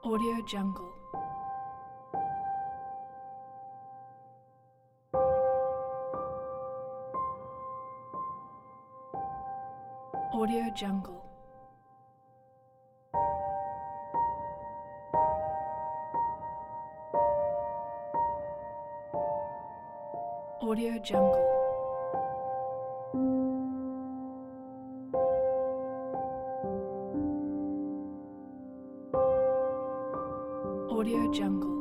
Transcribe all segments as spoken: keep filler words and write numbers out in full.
Audio Jungle. Audio Jungle. Audio Jungle. Audio Jungle.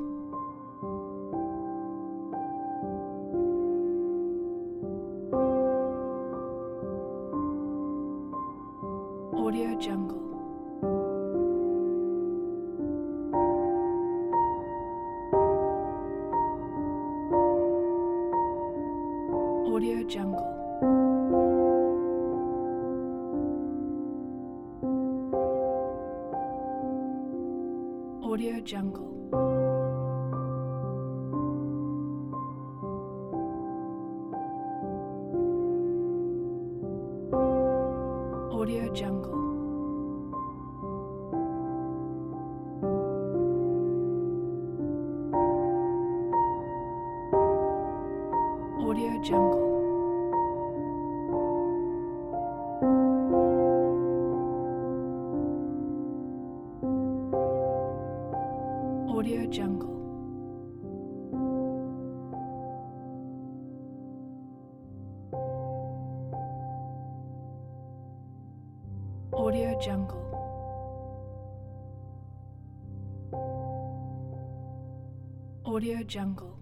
Audio Jungle. Audio Jungle. Audio Jungle. Audio Jungle. Audio Jungle. Audio Jungle. Audio Jungle. Audio Jungle.